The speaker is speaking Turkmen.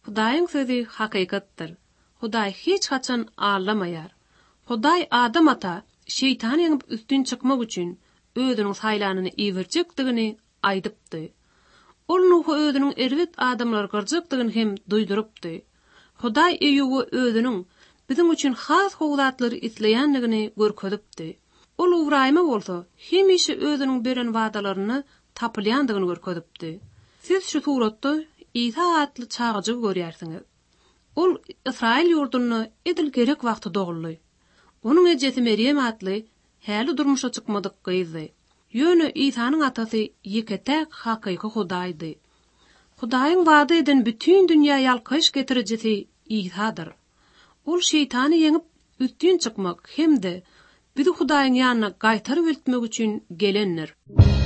Hudaýyň sözi hakykatdyr. Hudaý hiç haçan ağlamayar. Hudaý adam ata şeytan ýeňip üstün çykmak üçin özüniň saýlanyny iwirjekdigini aýdypdy. Ol Nuhu özüniň erwet adamlar garjakdygyny hem duýdurypdy. Hudaý Eýuby özüniň bizim üçin has howlatlary isleýändigini görkezipdi. Ol Ibrahima bolsa hemişe özüniň beren wagdalaryny tapylýandygyny görkezipdi. Siz şu suratda İsa atly çağıjy görýärsiňiz. Ol Israil ýurduny edil gerek wagtda doguldy. Onuň ejesi Meryem atly häli durmuşa çykmadyk gyzy. Ýöne İsanyň atasy ýeketek hakyky Hudaýdy. Hudaýyň wada eden bütün dünýä ýalkyş getirjisi İsadyr. Ol şeytany ýeňip üstün çykmak hemde bizi Hudaýyň ýanyna gaýtaryp eltmek üçin gelendir.